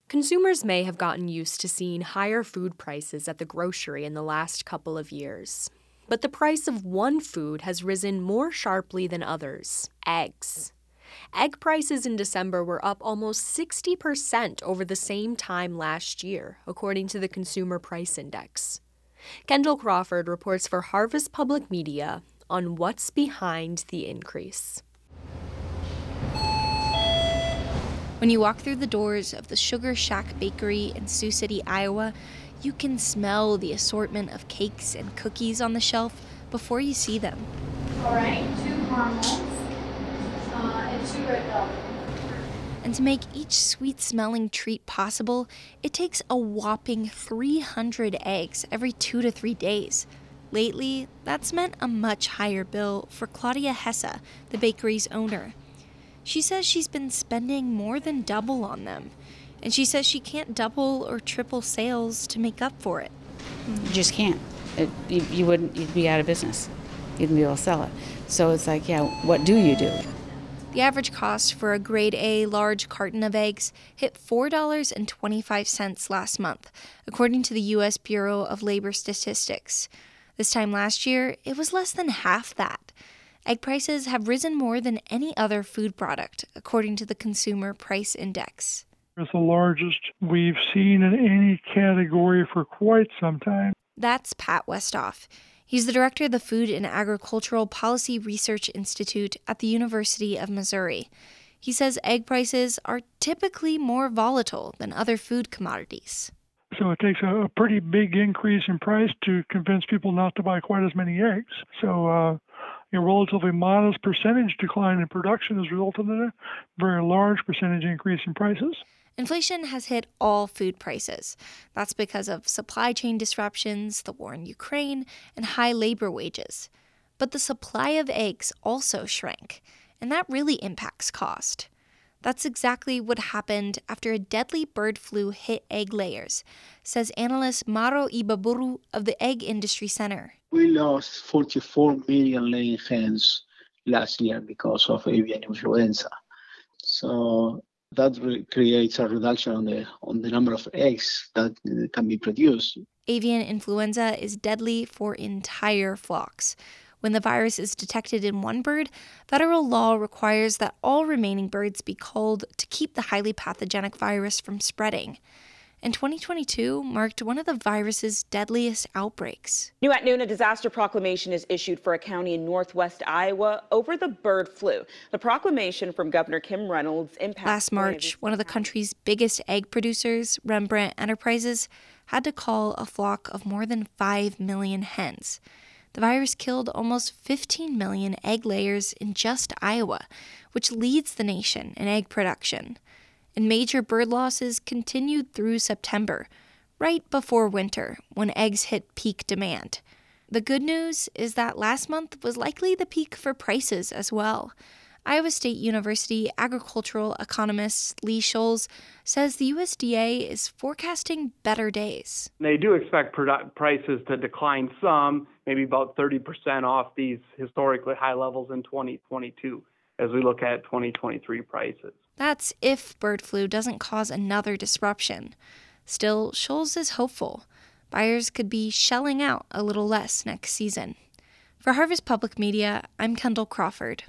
Consumers may have gotten used to seeing higher food prices at the grocery in the last couple of years. But the price of one food has risen more sharply than others: eggs. Egg prices in December were up almost 60% over the same time last year, according to the Consumer Price Index. Kendall Crawford reports for Harvest Public Media on what's behind the increase. When you walk through the doors of the Sugar Shack Bakery in Sioux City, Iowa, you can smell the assortment of cakes and cookies on the shelf before you see them. All right, 2 caramels and 2 red velvet. And to make each sweet-smelling treat possible, it takes a whopping 300 eggs every 2 to 3 days. Lately, that's meant a much higher bill for Claudia Hesse, the bakery's owner. She says she's been spending more than double on them, and she says she can't double or triple sales to make up for it. You just can't. You'd be out of business. You wouldn't be able to sell it. So it's like, yeah, what do you do? The average cost for a grade A large carton of eggs hit $4.25 last month, according to the U.S. Bureau of Labor Statistics. This time last year, it was less than half that. Egg prices have risen more than any other food product, according to the Consumer Price Index. It's the largest we've seen in any category for quite some time. That's Pat Westhoff. He's the director of the Food and Agricultural Policy Research Institute at the University of Missouri. He says egg prices are typically more volatile than other food commodities. So it takes a pretty big increase in price to convince people not to buy quite as many eggs. So a relatively modest percentage decline in production has resulted in a very large percentage increase in prices. Inflation has hit all food prices. That's because of supply chain disruptions, the war in Ukraine, and high labor wages. But the supply of eggs also shrank, and that really impacts cost. That's exactly what happened after a deadly bird flu hit egg layers, says analyst Maro Ibaburu of the Egg Industry Center. We lost 44 million laying hens last year because of avian influenza. So that creates a reduction on the number of eggs that can be produced. Avian influenza is deadly for entire flocks. When the virus is detected in one bird, federal law requires that all remaining birds be culled to keep the highly pathogenic virus from spreading. And 2022 marked one of the virus's deadliest outbreaks. New at noon, a disaster proclamation is issued for a county in northwest Iowa over the bird flu. The proclamation from Governor Kim Reynolds impacts... Last March, one of the country's biggest egg producers, Rembrandt Enterprises, had to cull a flock of more than 5 million hens. The virus killed almost 15 million egg layers in just Iowa, which leads the nation in egg production. And major bird losses continued through September, right before winter, when eggs hit peak demand. The good news is that last month was likely the peak for prices as well. Iowa State University agricultural economist Lee Scholes says the USDA is forecasting better days. They do expect prices to decline some, maybe about 30% off these historically high levels in 2022 as we look at 2023 prices. That's if bird flu doesn't cause another disruption. Still, Scholes is hopeful. Buyers could be shelling out a little less next season. For Harvest Public Media, I'm Kendall Crawford.